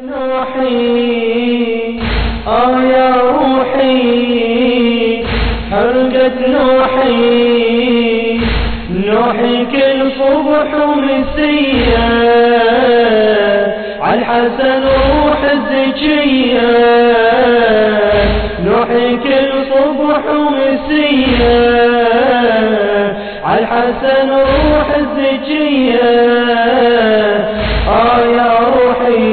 نوحي يا روحي حرقت نوحي كل صبح ومسية عالحسن روح الزكية نوحي كل صبح ومسية عالحسن روح الزكية يا روحي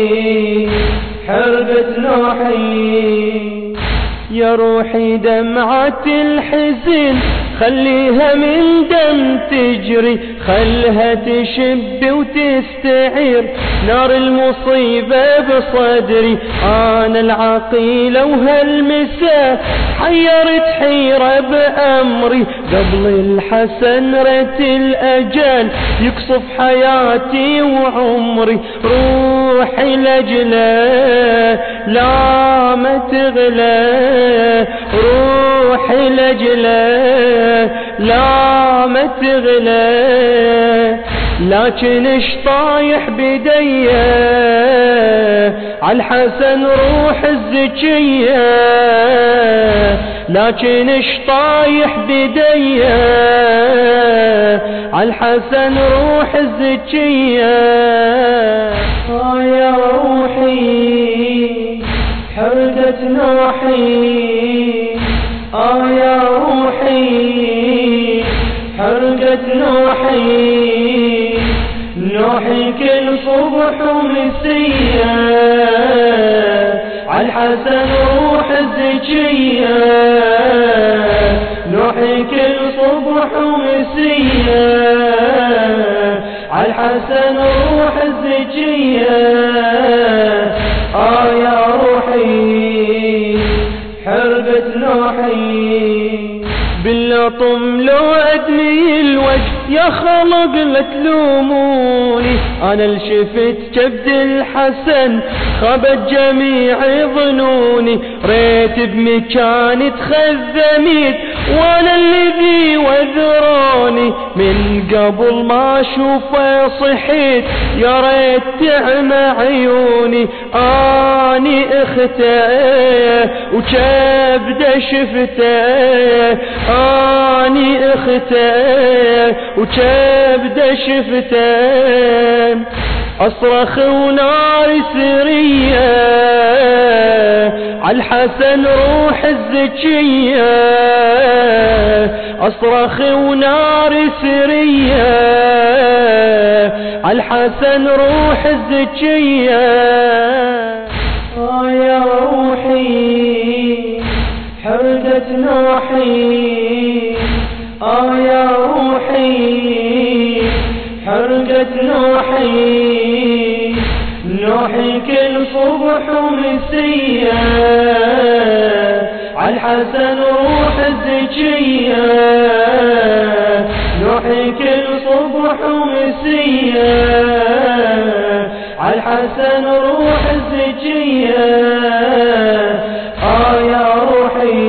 حرقت نوحي يا روحي دمعة الحزن خليها من دم تجري خلها تشب وتستعير نار المصيبة بصدري أنا العقيلة وهالمساء حيرت حيرة بأمري قبل الحسن رت الأجل يقصف حياتي وعمري روحي لجله لا ما تغلى روحي لجله لا ما تغلى لكن اش طايح بديه عالحسن روح الزكيه لكن اش طايح بديه عالحسن روح الزكيه يا روحي حرقت نوحي يا روحي حرقت نوحي كل صبح ومسية عالحسن روح الزكية نوحي كل صبح ومسية عالحسن روح الزكية يا روحي حرقت نوحي باللطم لو أدني الوجه يا خلق لا تلوموني أنا اللي شفت كبد الحسن خبت جميع ظنوني ريت بمكاني تخذميت وأنا الذي وذروني من قبل ما أشوفه صحيت يا ريت تعمى عيوني أني اخته وكبده شفته أني اخته وكبده شفته أصرخ ونار سرية عالحسن روح الزكية أصرخ ونار سرية عالحسن روح الزكية يا روحي حرقت نوحي يا روحي حرقت نوحي كل صبح ومسية عالحسن روح الزكية نوحي كل صبح ومسية عالحسن روح الزكية يا روحي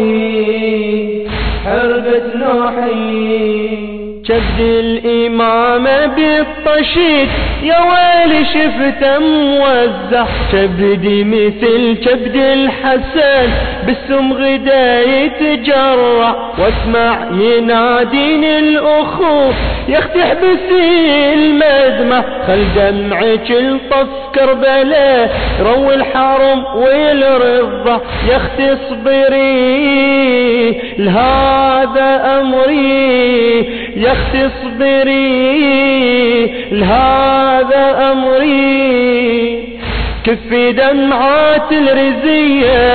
حرقت نوحي كبد الإمامة بالطشيت يا ويلي شفته موزع كبدي مثل كبد الحسن بالسم غدا يتجرع واسمع يناديني الأخو يا اختي احبسي المدمع خل دمعك الطف كربلاء روي الحرم والرضا يا اختي اصبري لهذا أمري يا اختي اصبري لهذا أمري كفي دمعات الرزية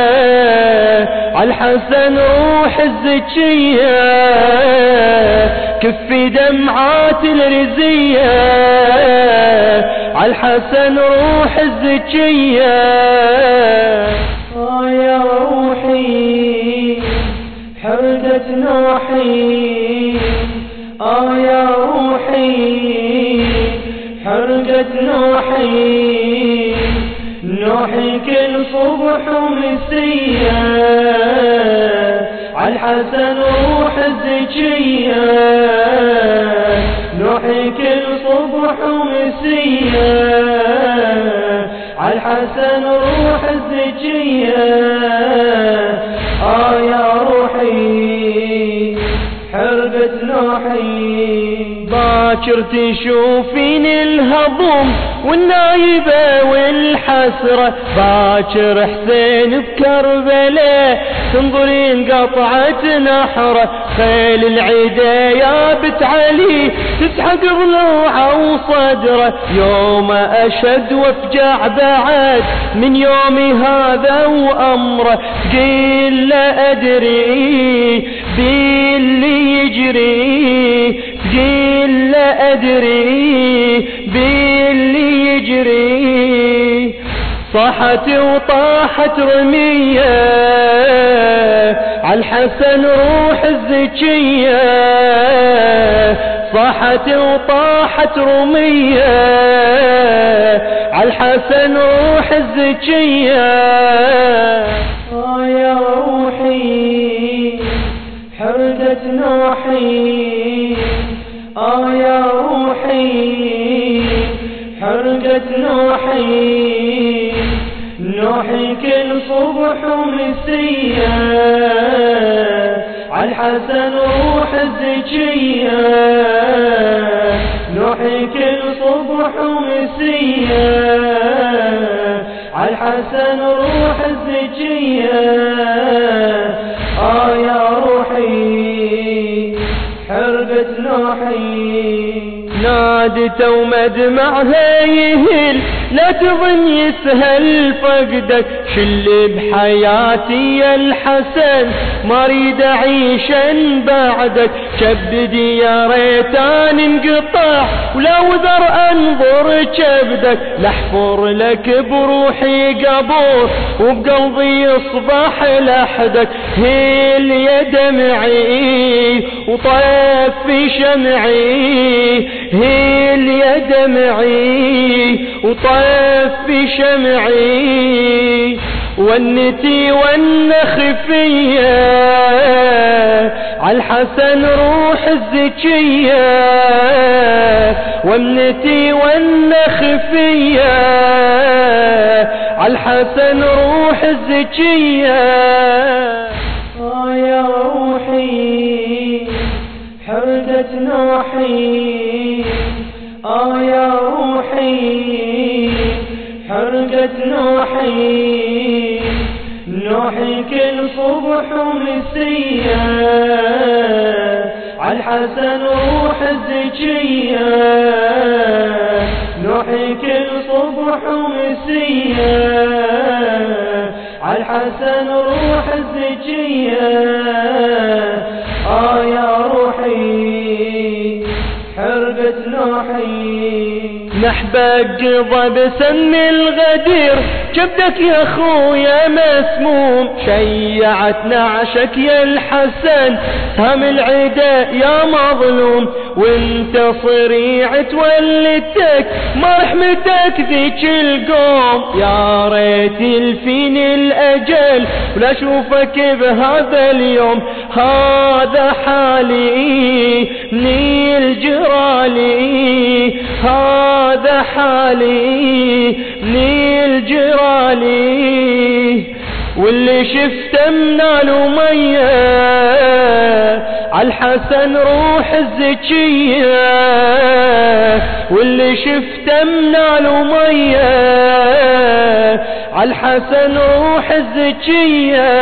عالحسن روح الزكية كفي دمعات الرزية عالحسن روح الزكية يا روحي حرقت نوحي يا روحي حرقت نوحي كل صبح ومسية عالحسن روح الزكية نوحي كل صبح ومسية عالحسن روح الزكية. يا روحي حرقة نوحي. باكر تشوفين الهضم والنايبة والحسرة، باكر حسين بكربلاء تنظرين قطعة نحرة، خيل العدا يا بت علي تسحق ضلوعه وصدره، يوم أشد وافجع بعد من يومي هذا وأمره، قيل لا أدري باللي يجري، قيل لا أدري باللي يجري، صاحت وطاحت رمية عالحسن روح الزكية، صاحت وطاحت رمية عالحسن روح الزكية. يا روحي حرقة نوحي، يا روحي حرقة نوحي، نوحي كل صبح ومسية عالحسن روح الزكية، نوحي كل صبح ومسية عالحسن روح الزكية. يا روحي حرقة نوحي، نادت ومدمعها يهل لا تظن يسهل فقدك، شل بحياتي يا الحسن ما اريد اعيشا بعدك، كبدي يا ريتان انقطع ولا وذر انظر كبدك، لاحفر لك بروحي قبور وبقلبي يصبح لحدك، هيل يا دمعي وطفي شمعي، هيل يا دمعي وطفي شمعي، ونتي والنخفية عالحسن روح الزكية، ونتي والنخفية عالحسن روح الزكية. يا روحي حرقة نوحي، يا روحي حرقة نوحي، نوحي كل صبح ومسية عالحسن روح الزكية، نوحي كل صبح ومسية عالحسن روح الزكية. يا روحي حرقة نوحي، نحبك قضى بسن الغدير، كبدك يا اخويا مسموم، شيعت نعشك يا الحسن سهم العدا يا مظلوم، وانت صريع تولدتك ما رحمتك ذيك القوم، يا ريت يلفين الاجل ولا اشوفك بهذا اليوم، هذا حالي نيل جرالي، هذا حالي نيل جرالي، واللي شفته منال ومية عالحسن روح الزكية، واللي شفته منال ومية عالحسن روح الزكية.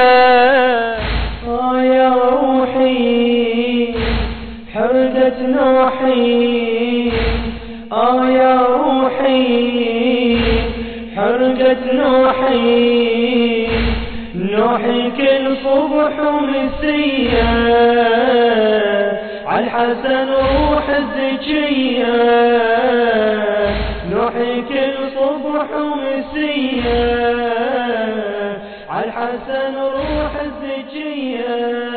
يا روحي حرقة نوحي، يا روحي حرقة نوحي، نوحي كل صبح ومسية عالحسن روح الزكية، نوحي كل صبح ومسية عالحسن روح الزكية.